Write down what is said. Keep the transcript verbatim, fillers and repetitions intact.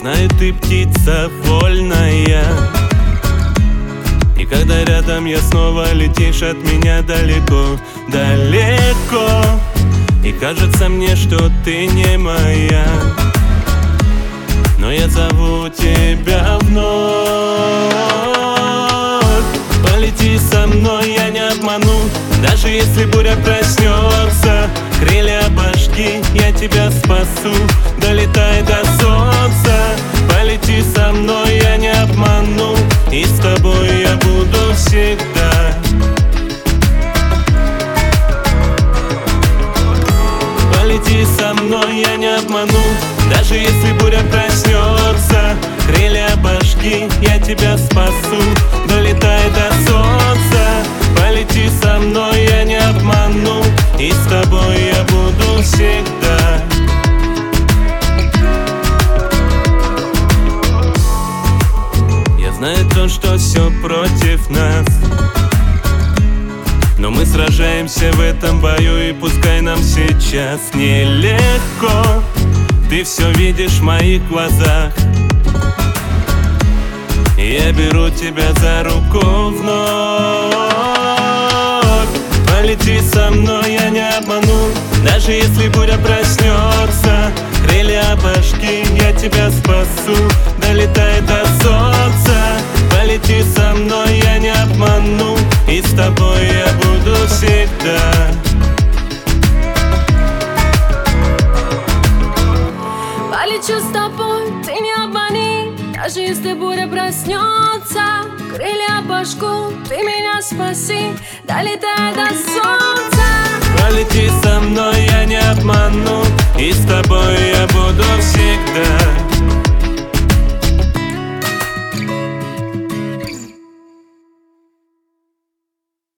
знаю, ты птица вольная, и когда рядом я, снова летишь от меня далеко, далеко. И кажется мне, что ты не моя, но я зову тебя вновь. Полети со мной, я не обману, даже если буря проснется. Крылья башки, я тебя спасу, долетай до солнца. Полети со мной, я не обману, и с тобой я буду всегда. Полети со мной, я не обману, даже если буря проснется. Крылья башки, я тебя спасу, долетай до солнца. Полети со мной, я не обману, и с тобой я буду всегда. Я знаю то, что все против нас, но мы сражаемся в этом бою, и пускай нам сейчас нелегко. Ты все видишь в моих глазах, и я беру тебя за руку вновь. Полети со мной, я не обману, даже если буря проснется. Крылья башки, я тебя спасу, долетай до солнца. Полети со мной, я не обману, и с тобой я буду всегда. Полечу с тобой, ты не обмани, даже если буря проснется. Крылья башку, ты меня спаси, долетай до солнца. Полети со мной, я не обману, и с тобой